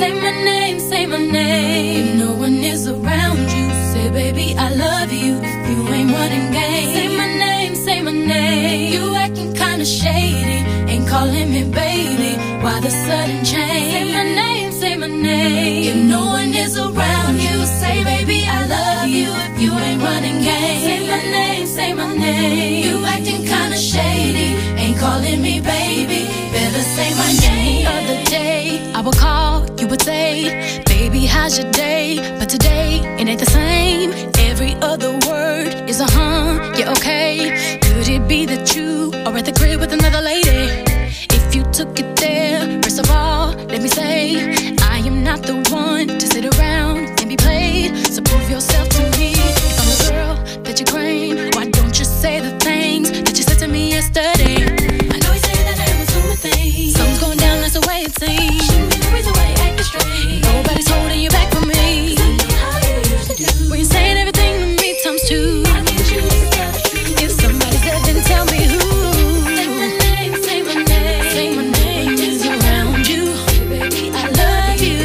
Say my name, say my name. If no one is around you, say baby I love you. If you ain't running game, say my name, say my name. You acting kinda shady, ain't calling me baby. Why the sudden change? Say my name, say my name. If no one is around you, say baby I love you. If you ain't running game, say my name, say my name. You acting kinda shady, ain't calling me baby. Better say my name. The other day I would call, you would say, baby how's your day? But today it ain't the same. Every other word is a yeah, okay. Could it be that you are at the crib with another lady? If you took it there, first of all, let me say, I am not the one to sit around and be played. So prove yourself to me. If I'm the girl that you claim, why don't you say the things that you said to me yesterday? I know you say that I was doing things. Something's going down, that's the way it seems. Shouldn't be the reason why you acting strange. Nobody's holding you back from me. I know how you used to do. When you're saying everything to me times two. I need you to tell the truth. If somebody's there, then tell me who. Say my name, say my name. Say my name is around you. Baby, I love you.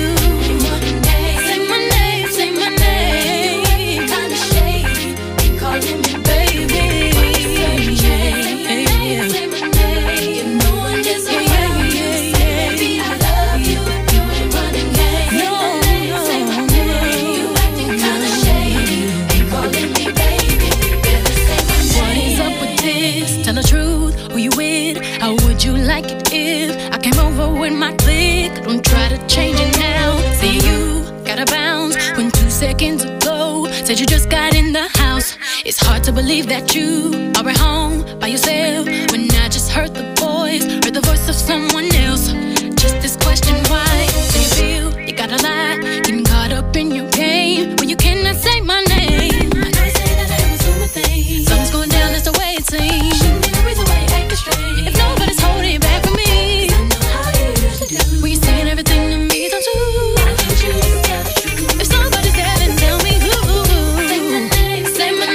Say my name, say my name. Kinda shady, ain't calling me baby. Say my name, say my name. If no one is around you, say baby, I love you. If you ain't running game, say my name. You acting kinda shady, ain't calling me baby. Better say my name. What is up with this? Tell the truth, who you with? How would you like it if I came over with my clique? Don't try to change it now. See you gotta bounce when 2 seconds ago said you just got in the house. It's hard to believe that you are at home by yourself when I just heard the voice of someone else. Just this question, why do you feel you gotta lie? Getting caught up in your game when you cannot say my name. I know you say that I was doing things. Something's going down, that's the way it seems. Shouldn't be the reason why you acting strange. If nobody's holding you back from me, I know how you used to do. When you're saying everything to me, don't you? I need you to tell the truth. If somebody's there, then tell me who. Say my name, say my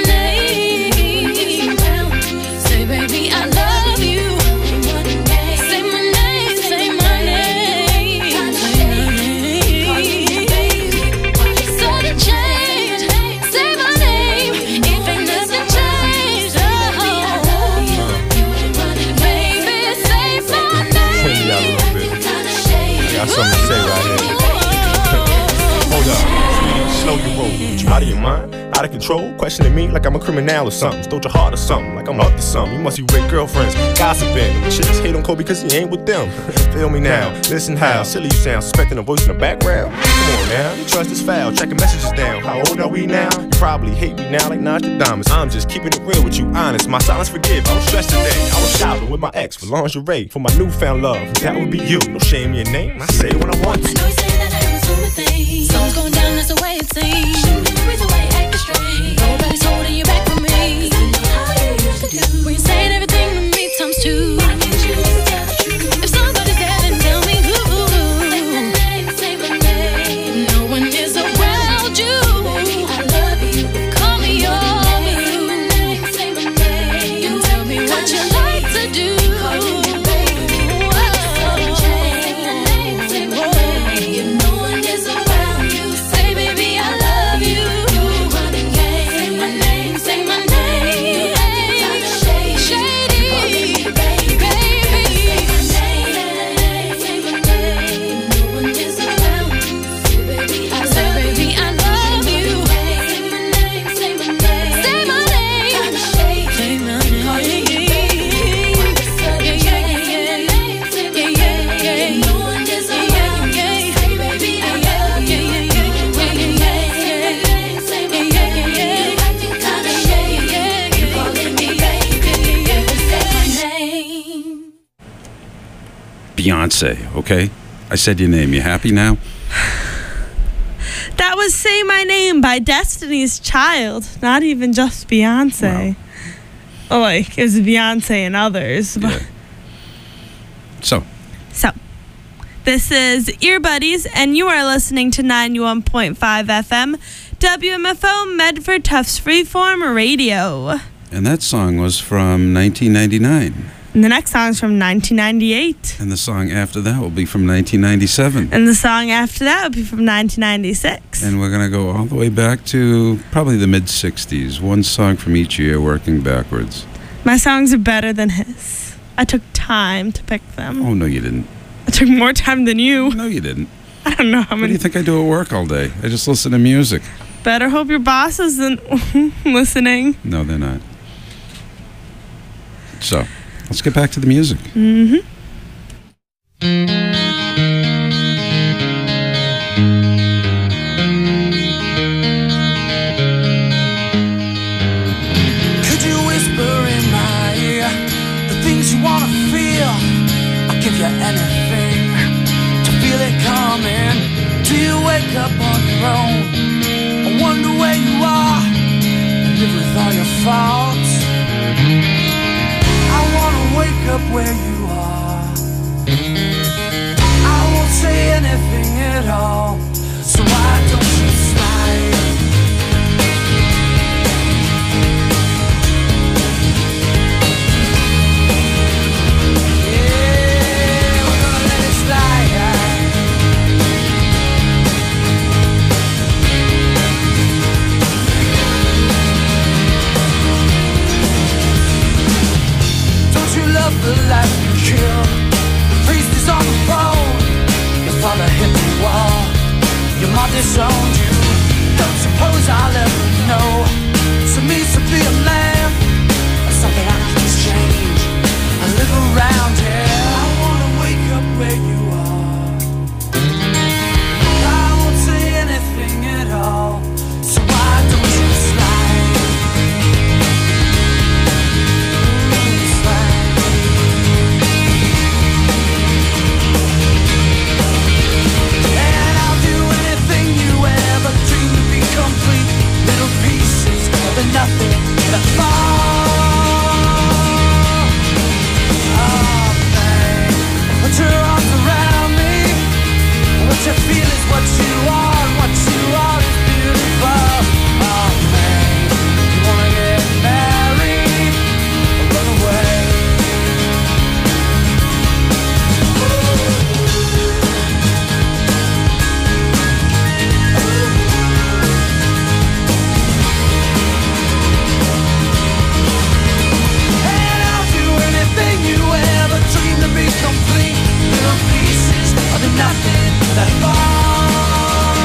name. Say baby I love you. Say my name, say my name. Sudden change, say my name. If ain't nothing changed, oh, baby, say my name. Yeah, a little bit. I got something to say right here. Hold up, sweetie, slow your roll. You out of your mind? Out of control? Questioning me like I'm a criminal or something. Stole your heart or something, like I'm up to something. You must be with girlfriends, gossiping. Chicks hate on Kobe because he ain't with them. Feel me now, listen how silly you sound. Suspecting a voice in the background. Come on now, you trust is foul, checking messages down. How old are we now? You probably hate me now like Nostradamus. I'm just keeping it real with you, honest. My silence forgive, I was stressed today. I was shopping with my ex for lingerie for my newfound love. That would be you, no shame in your name. I say it when I want to. I know you say that I was doing things. Something's going down, that's the way it seems. Shouldn't be the reason why you acting strange. Nobody's holding you back from me. I know how you used to do. When you're saying everything to me times two. I need you to tell the truth. If somebody's there, then tell me who. Say my name, say my name. No one is around you. Baby, I love you. Call me your boo. Say my name. You tell me what you like to do. Calling me baby. Sudden change. Say my name, say my name. If no one is around you, say baby I love you. Running game. Say my name, say my name. Kinda shady. Calling me baby. Say my name. If no one is around you, say baby I love you. Say my name, say my name. Say my name. Kinda shady. Say my name. Calling me baby. Sudden change. Say my name. If no one is around you, say baby I love you. Running game. Say my name. You acting kinda shady. You calling me baby. Say my name. Beyonce, okay? I said your name. You happy now? That was Say My Name by Destiny's Child, not even just Beyonce. Oh, like, it was Beyonce and others. Yeah. So, This is Ear Buddies, and you are listening to 91.5 FM, WMFO Medford Tufts Freeform Radio. and that song was from 1999. And the next song is from 1998. And the song after that will be from 1997. And the song after that will be from 1996. And we're going to go all the way back to probably the mid-60s. One song from each year, working backwards. My songs are better than his. I took time to pick them. Oh, no, you didn't. I took more time than you. No, you didn't. I don't know how What do many. you think I do at work all day? I just listen to music. Better hope your boss isn't listening. No, they're not. So, let's get back to the music. Mm-hmm. Could you whisper in my ear the things you wanna feel? I'll give you anything to feel it coming. Do you wake up on your own? I wonder where you are and live with all your faults. I wanna wake up where you are. I won't say anything at all. So why don't you slide? Love the life you kill. The priest is on the phone. Your father hit the wall. Your mom disowned you. Don't suppose I'll ever know. So means to be a man, or something I can just change. I live around here. I wanna wake up where you are. I won't say anything at all. So why don't you slide? Complete little pieces of the nothing that fall. Oh man, put your arms around me. What you feel is what you are, and what you are is beautiful. Oh man, you wanna get married or run away? Complete little pieces of the nothing that fall.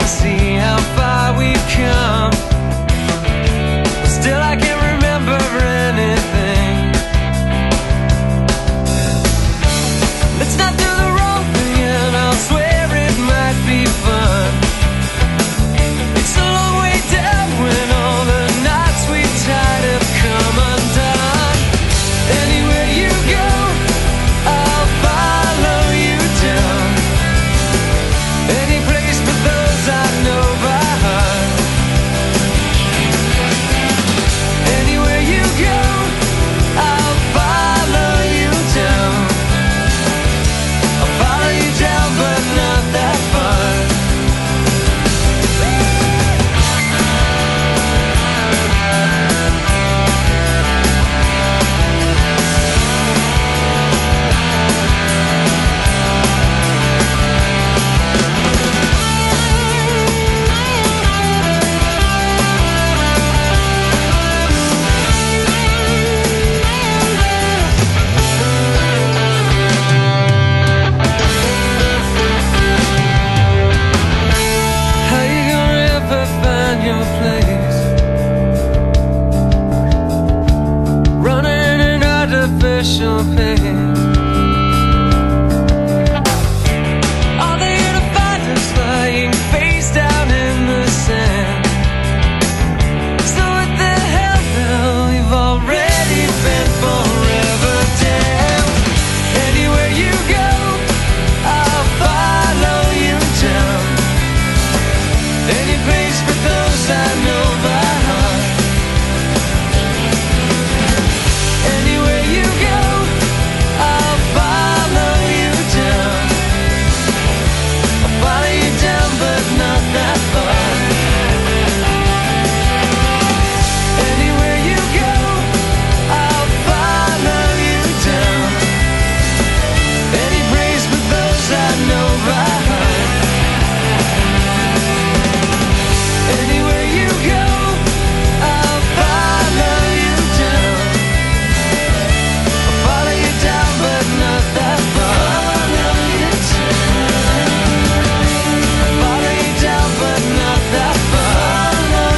see how far we've come. But still I can't remember anything. Let's not do the wrong thing and I'll swear it might be fun. It's a long way down when all the knots we tied have come undone. Anywhere you go, I'll follow you down. Any place but those I know by heart. Anywhere you go, I'll follow you down. I'll follow you down, but not that far. How you gonna ever find your place? Running an artificial pace. Are they gonna find us lying face down in the sand? So what the hell now? We've already been forever damn. Anywhere you go, I'll follow you down. Any place but those I know by heart. Anywhere you go, I'll follow you down. I'll follow you down, but not that far. Anywhere you go, I'll follow you down. Any place but those I know by heart. Anywhere you go, I'll follow you down. I'll follow you down, but not that far. I'll follow you down, but not that far. I'll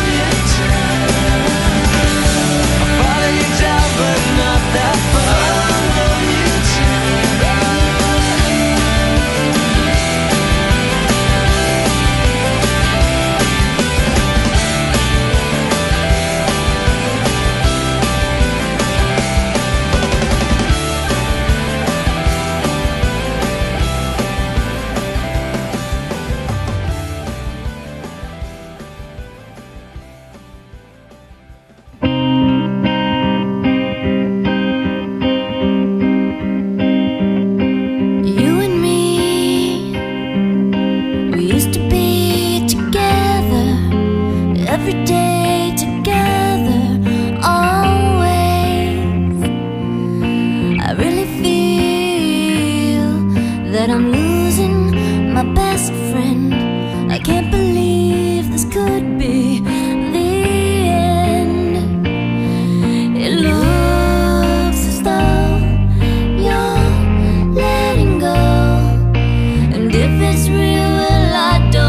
follow you down, but not that far. You and me, we used to be together, every day together, always. I really feel that I'm losing my best friend. I can't believe this could be the end. It looks as though you're letting go, and if it's real, well, I don't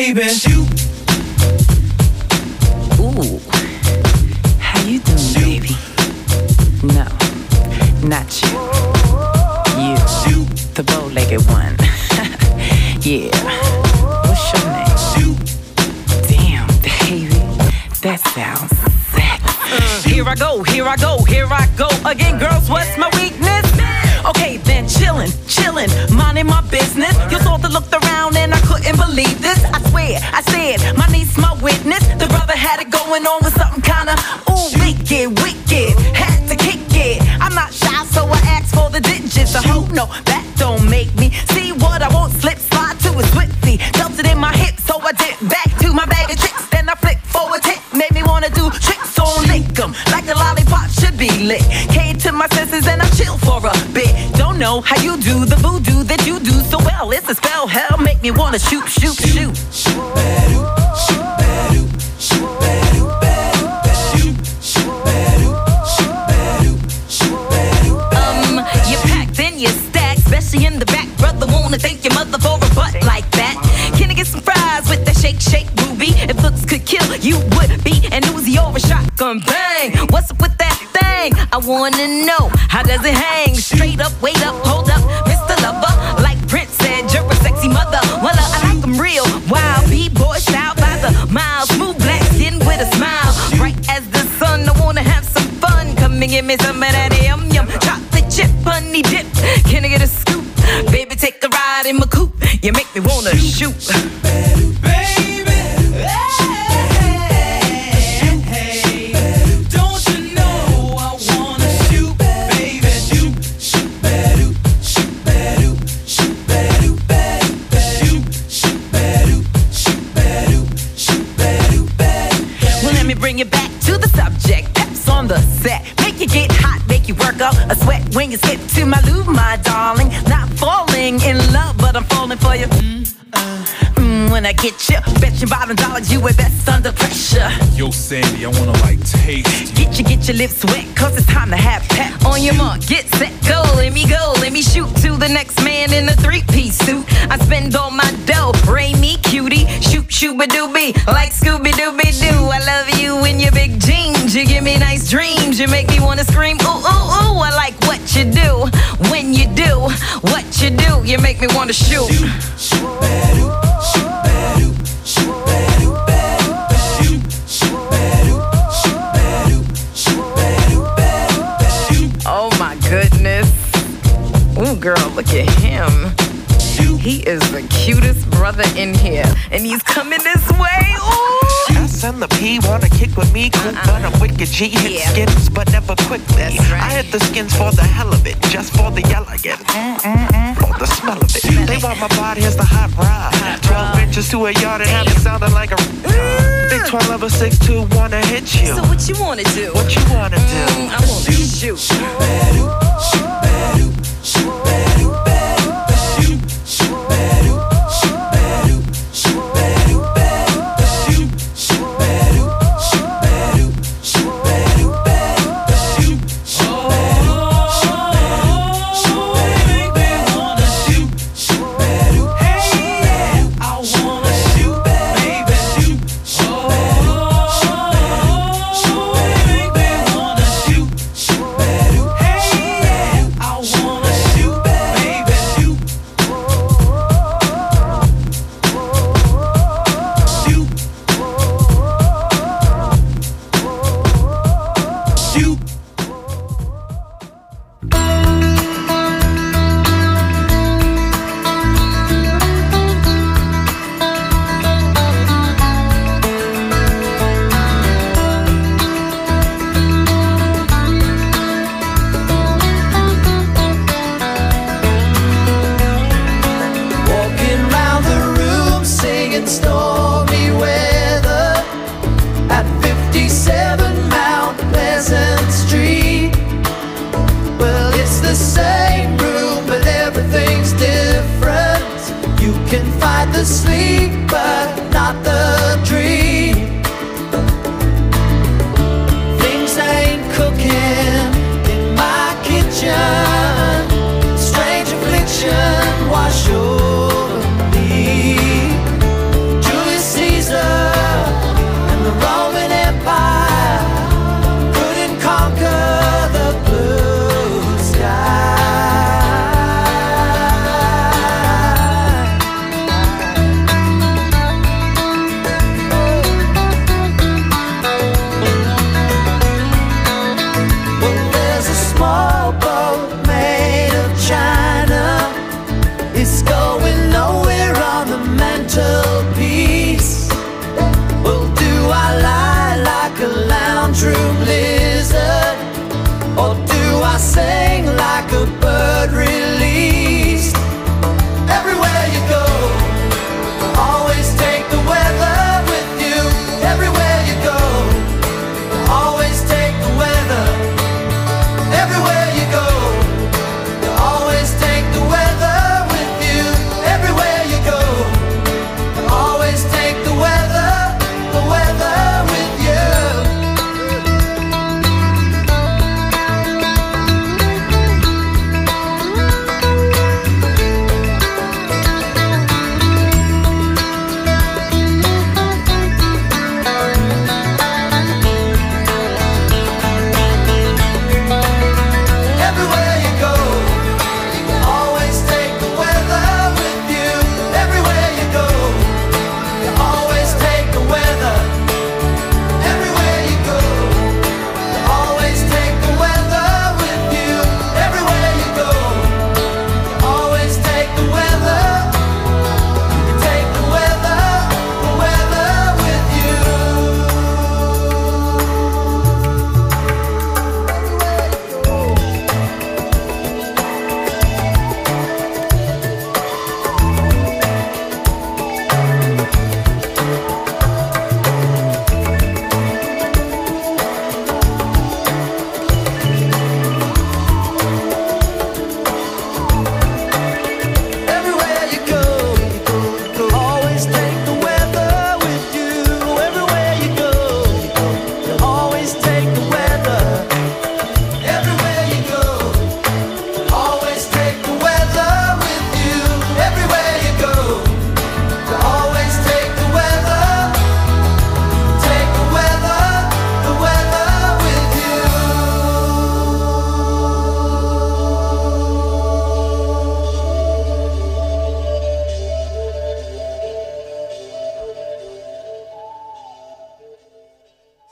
baby. Shoot. Ooh, how you doing, baby? No, not you. You, the bow-legged one. Yeah. What's your name? Damn, baby, that sounds sick. Here I go, here I go, here I go again, girls. What's my weakness? Okay, then chillin', minding my business. You saw the look around and I couldn't believe this. I swear, I said, my niece, my witness. The brother had it going on with something kinda, ooh, wicked. Had to kick it. I'm not shy, so I asked for the digits. I hope no, that don't make me see what I want. Slip, slide to it swiftly. Felt it in my hips, so I did back to my bag of tricks. Then I flicked forward, hit, made me wanna do tricks on lick 'em like a lollipop should be lit. Came to my senses and I chill for a bit. Don't know how you do the voodoo that you do so well. It's a spell, hell, make me wanna shoot. You packed in your stack, especially in the back. Brother, wanna thank your mother for a butt like that. Can I get some fries with that shake, booby? If looks could kill, you would be an Uzi or a shotgun bang. What's up with that thing? I wanna know, how does it hang? Straight up, wait up, hold up, Mr. Lover. Like Prince said, you're a sexy mother. Well, I like them real, wild B-boy style by the mile. Smooth black skin with a smile, bright as the sun. I wanna have some fun. Come and give me some of that yum. Chocolate chip, honey dip. Can I get a scoop? Baby, take a ride in my coupe. You make me wanna shoot. Bring it back to the subject. Peps on the set. Make you get hot, make you work up a sweat when you slip to my loo, my darling. Not falling in love, but I'm falling for you. When I get you, bet your $5, you ain't best under pressure. Yo, Sandy, I wanna like taste. Get your lips wet, cause it's time to have pep. On your mark, get set, go, let me shoot to the next man in a three-piece suit. I spend all my dough, ray me cutie, shoot-ba-doobie, like Scooby-Dooby-Doo. I love you in your big jeans, you give me nice dreams, you make me wanna scream, ooh, ooh, ooh. I like what you do, when you do, what you do, you make me wanna shoot. Oh my goodness. Ooh, girl, look at him. He is the cutest brother in here, and he's coming this way. Ooh. S and the P wanna kick with me, cool, but I'm wicked G. Hit skins, but never quickly. That's right. I hit the skins for the hell of it, just for the yell again. For the smell of it. They want my body, here's the hot rod. 12 inches to a yard and have it sounding like a big 12 of a 6'2", wanna hit you. So what you wanna do? What you wanna do? I wanna shoot.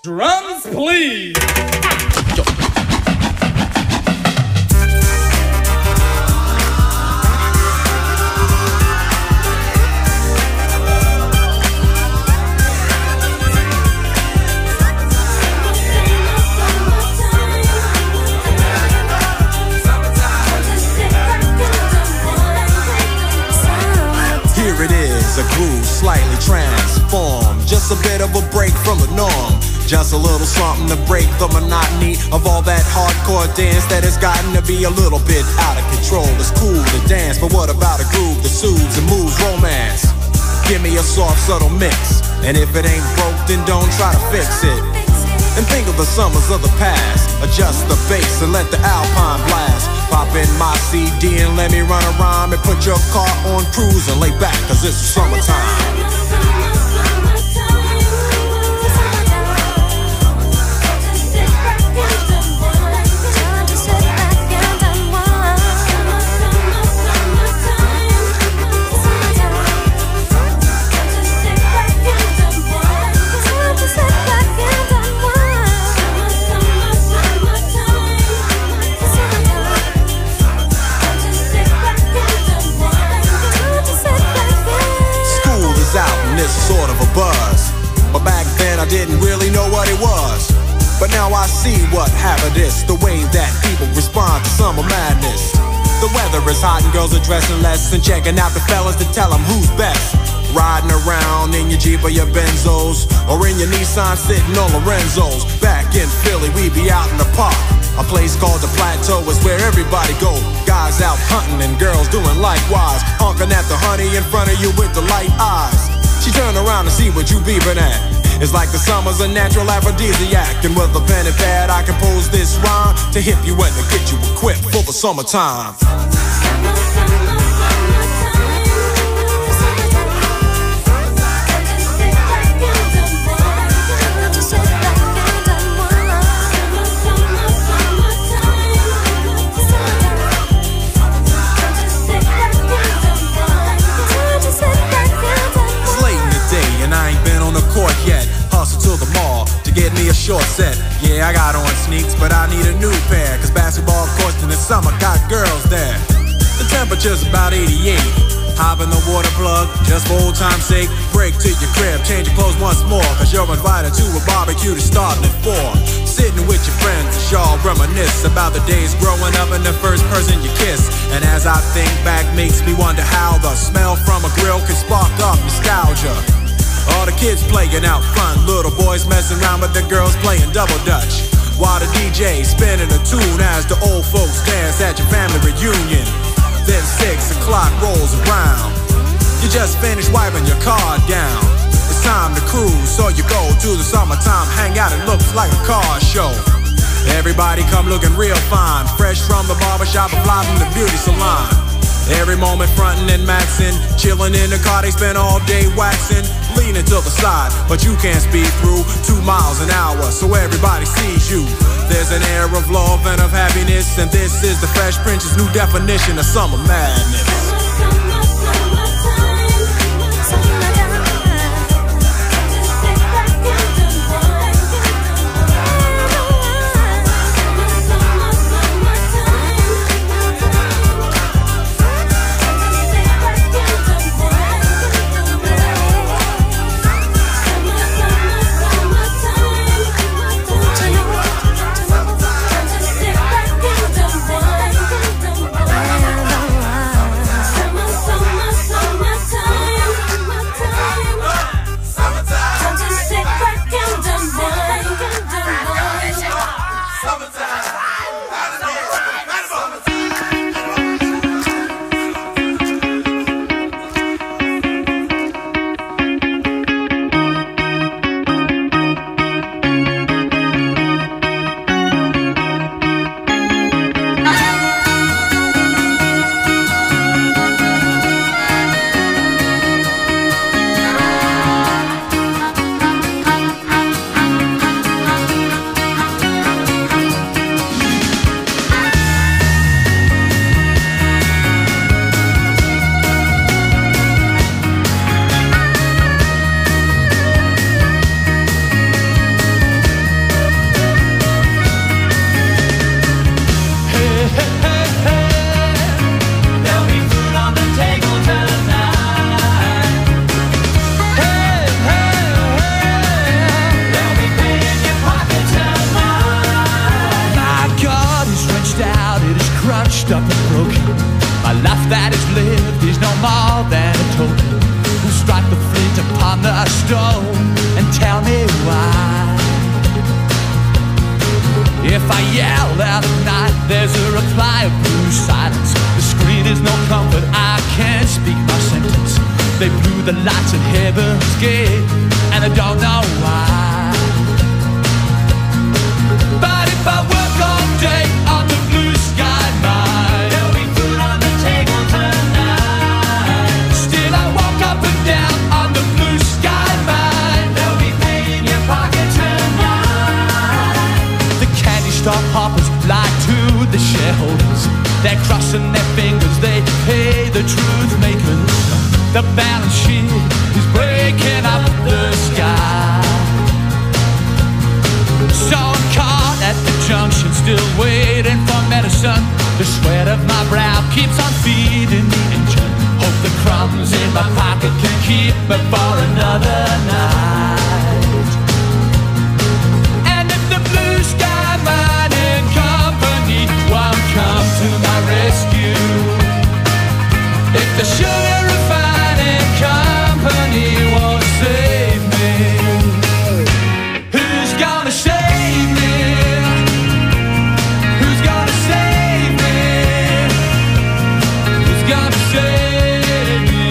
Drums, please. Here it is, a groove slightly transformed. Just a bit of a break from the norm. Just a little something to break the monotony of all that hardcore dance that has gotten to be a little bit out of control. It's cool to dance, but what about a groove that soothes and moves romance? Give me a soft, subtle mix, and if it ain't broke, then don't try to fix it. And think of the summers of the past. Adjust the bass and let the Alpine blast. Pop in my CD and let me run a rhyme, and put your car on cruise and lay back, cause it's summertime. Sort of a buzz, but back then I didn't really know what it was. But now I see what happened is the way that people respond to summer madness. The weather is hot and girls are dressing less and checking out the fellas to tell them who's best. Riding around in your Jeep or your Benzos, or in your Nissan sitting on Lorenzo's. Back in Philly, we be out in the park. A place called the Plateau is where everybody go. Guys out hunting and girls doing likewise, honking at the honey in front of you with the light eyes. She turn around to see what you beeping at. It's like the summer's a natural aphrodisiac, and with a pen and pad I compose this rhyme to hip you and to get you equipped for the summertime. Court yet, hustle to the mall to get me a short set. Yeah, I got on sneaks, but I need a new pair, cause basketball courts in the summer got girls there. The temperature's about 88. Hop in the water plug, just for old time's sake. Break to your crib, change your clothes once more, cause you're invited to a barbecue that's starting at 4. Sitting with your friends as y'all reminisce about the days growing up and the first person you kiss. And as I think back, makes me wonder how the smell from a grill can spark up nostalgia. All the kids playing out front, little boys messing around with the girls playing double dutch, while the DJ spinning a tune as the old folks dance at your family reunion. Then 6 o'clock rolls around, you just finished wiping your car down. It's time to cruise, so you go to the summertime hangout. It looks like a car show. Everybody come looking real fine, fresh from the barbershop or fly from the beauty salon. Every moment frontin' and maxin', chillin' in the car, they spend all day waxin', leaning to the side, but you can't speed through 2 miles an hour, so everybody sees you. There's an air of love and of happiness, and this is the Fresh Prince's new definition of summer madness. that night there's a reply of blue silence. The screen is no comfort, I can't speak my sentence. They blew the lights at Heaven's Gate, and I don't know why. But if I work all day on the blue sky mine, there'll be food on the table tonight. Still I walk up and down on the blue sky mine, there'll be pain in your pocket tonight. The candy store hoppers lie to the shareholders. They're crossing their fingers, they pay the truth makers. The balance sheet is breaking up the sky. So I'm caught at the junction, still waiting for medicine. The sweat of my brow keeps on feeding the engine. Hope the crumbs in my pocket can keep me for another night. And if the blue sky mining company won't come to my rescue, if the sugar refining company won't save me, who's gonna save me? Who's gonna save me? Who's gonna save me?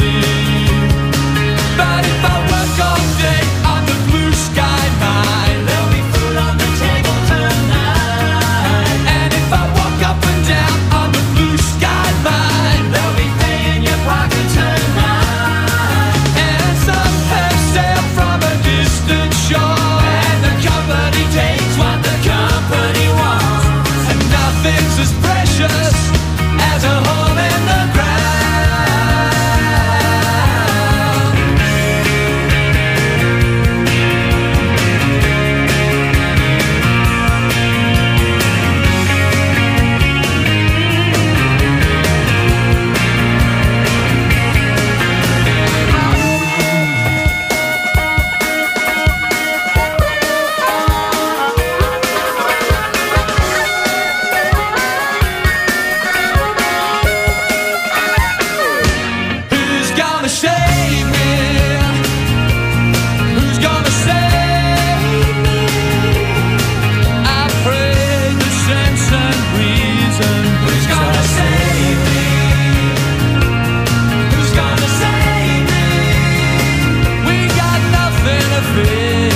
But if I work all day on the blue sky mine, there'll be food on the table tonight. And if I walk up and down on the blue sky mine, there'll be pay in your pocket tonight. And some have sailed from a distant shore, and the company takes what the company wants. And nothing's as precious as a hole in the ground. Who's gonna save me? Who's gonna save me? I pray the sense and reason. Who's gonna save me? Who's gonna save me? We got nothing to fear.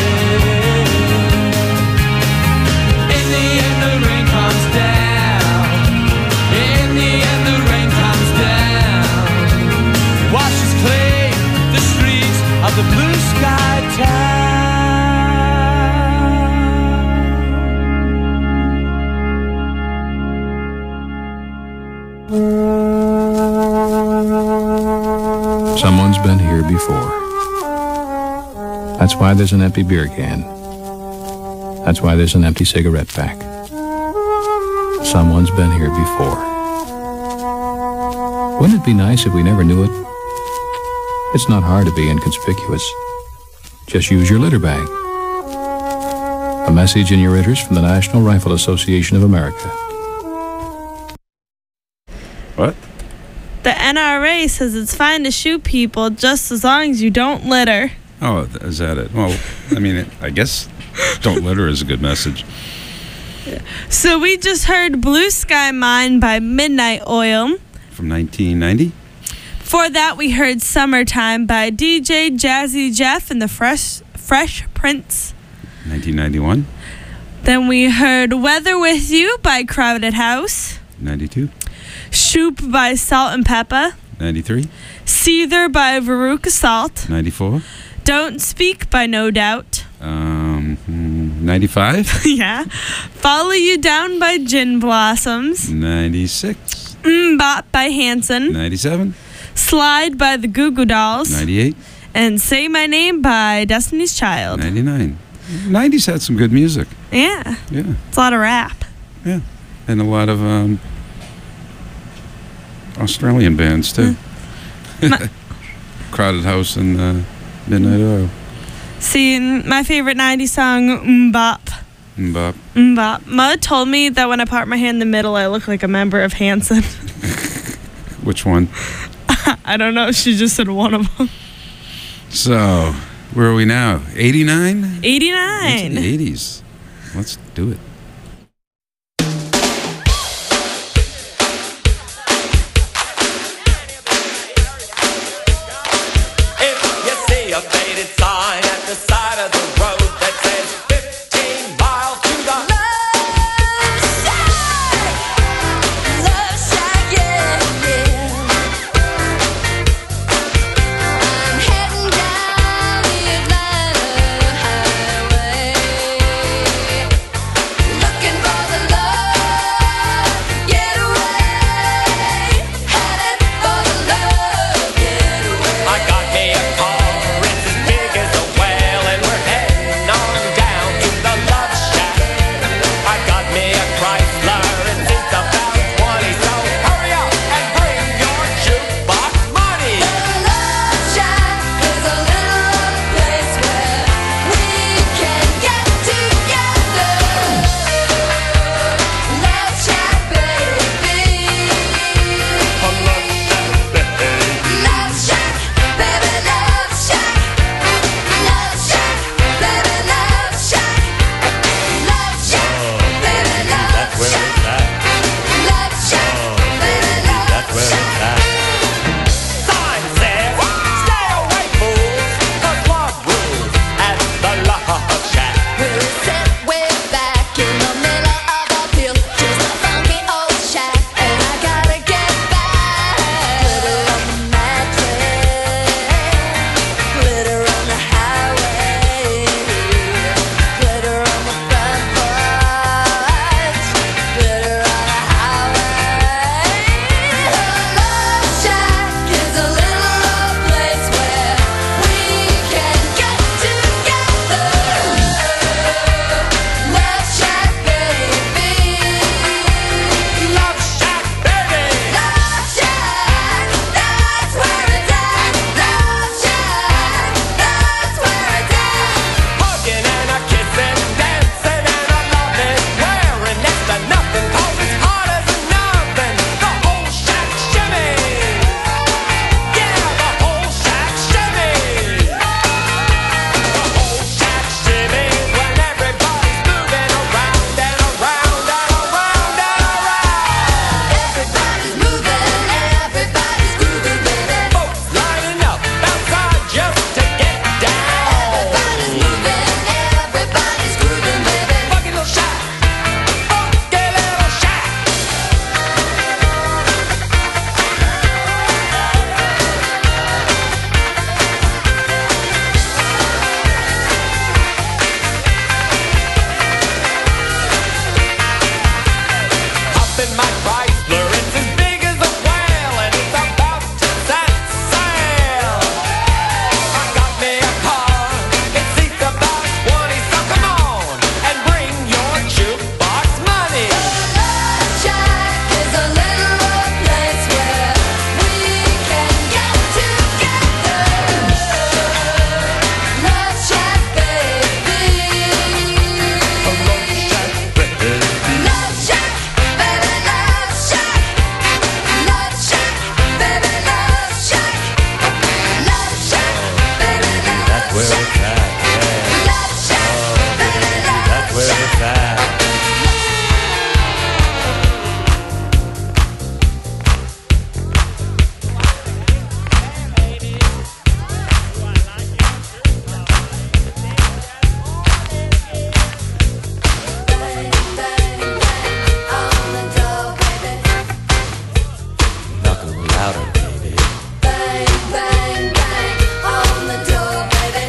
In the end the rain comes down. In the end the rain comes down. Washes clean the streets of the blue sky town. Someone's been here before. That's why there's an empty beer can. That's why there's an empty cigarette pack. Someone's been here before. Wouldn't it be nice if we never knew it? It's not hard to be inconspicuous. Just use your litter bag. A message in your ears from the National Rifle Association of America. What? The NRA says it's fine to shoot people just as long as you don't litter. Oh, is that it? Well, I mean, I guess don't litter is a good message. So we just heard Blue Sky Mine by Midnight Oil. From 1990? Before that, we heard Summertime by DJ Jazzy Jeff and the Fresh Prince. 1991? Then we heard Weather With You by Crowded House. 92? Shoop by Salt and Pepper. 93? Seether by Veruca Salt. 94? Don't Speak by No Doubt. 95? Yeah. Follow You Down by Gin Blossoms. 96? Bop by Hanson. 97? Slide by the Goo Goo Dolls. 98? And Say My Name by Destiny's Child. 99? 90s had some good music. Yeah. Yeah. It's a lot of rap. Yeah. And a lot of Australian bands, too. Crowded House and Midnight Oil. See, my favorite 90s song, Bop. Bop. Bop. Ma told me that when I part my hand in the middle, I look like a member of Hanson. Which one? I don't know. She just said one of them. So, where are we now? 89? 89. Into the 80s. Let's do it. road that says 15 miles to the Love Shack, yeah, yeah. I'm heading down the Atlanta highway, looking for the love getaway, headed for the love getaway. I got me a car, it's as big as a whale, and we're heading on down to the Love Shack. I got me a Chrysler, it seats about 20, so hurry up and bring your jukebox money. The Love Shack is a little rough place where we can get together. Love Shack, baby. Love Shack, baby, Love Shack. Love Shack, baby, Love Shack. Love Shack, baby, Love Shack. Love Shack, baby, Love Shack. Sign says, stay away, fools, 'cause love rules at the Love Shack. We'll sit way back in the middle of a field, just a funky old shack, and I gotta get back. Glitter on the mattress, glitter on the highway, glitter on the front porch, glitter on the highway. The Love Shack is a little rough place where we can get together. Love Shack, baby. Love Shack, baby. Love Shack, that's where it's at. Love Shack, that's where it's at. Hugging and a kissing, dancing and a loving, wearing next to nothing, 'cause it's hot as a nothing. The whole shack shimmy. Yeah, the whole shack shimmy. The whole shack shimmy when everybody's moving around and around and around and around. Everybody's moving, everybody's grooving, baby. Folks lining up outside just to get down. Everybody's moving, everybody's grooving, baby. Funky little shack. Funky little shack. Up in my Chrysler, it's as big as a whale, and it's about to set sail. I got me a car, it seats about 20, so come on and bring your jukebox money. Love Shack is a little rough place where we can get together. Love Shack, baby. Love Shack, baby, Love Shack. Love Shack, baby, Love Shack. Love Shack, baby, Love Shack. Love Shack, baby, Love Shack. Bang, bang, bang on the door, baby. Knock a little louder, baby. Bang, bang, bang on the door, baby.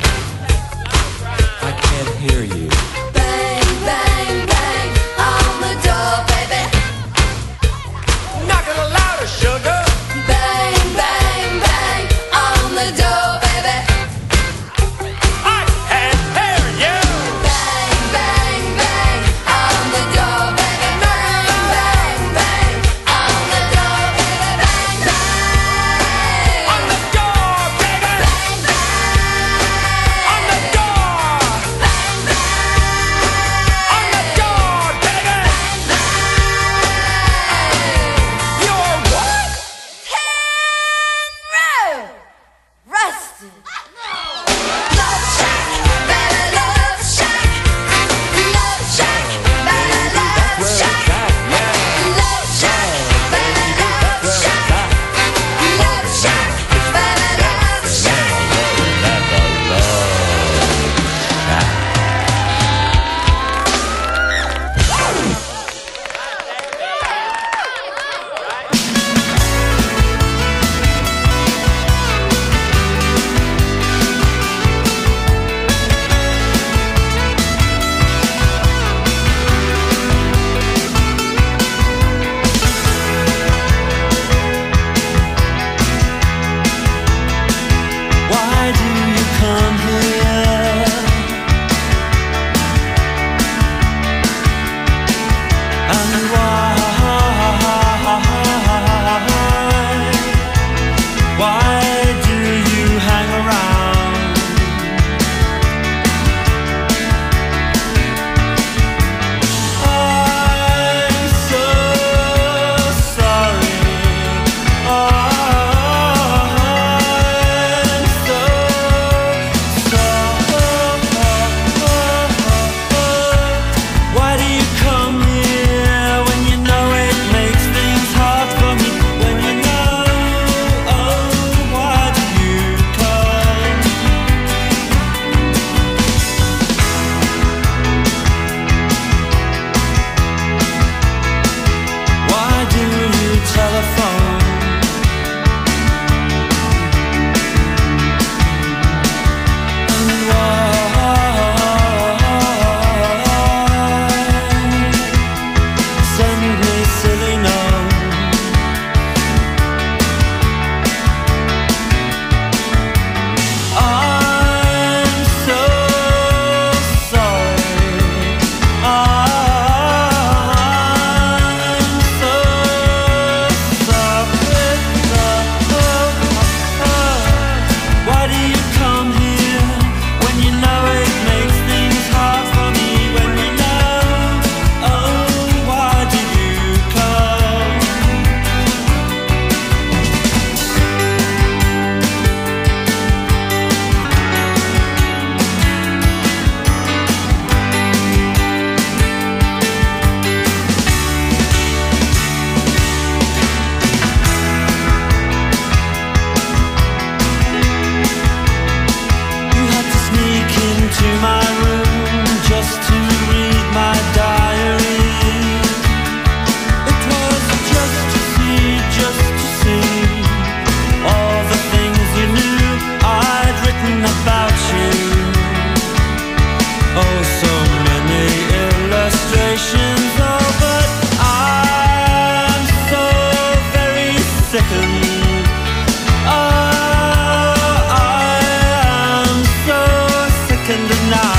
I can't hear you. Bang, bang, bang on the door, baby. Knock a little louder, sugar. Bang, bang, bang on the door, baby. I can't hear you. Bang, bang, bang on the door, baby. Bang, bang, bang on the door, baby. Bang, bang On the door, baby. bang, bang On the door. bang, bang. Oh, so many illustrations. Oh, but I'm so very sickened. Oh, I am so sickened now.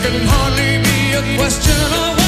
can hardly be a question of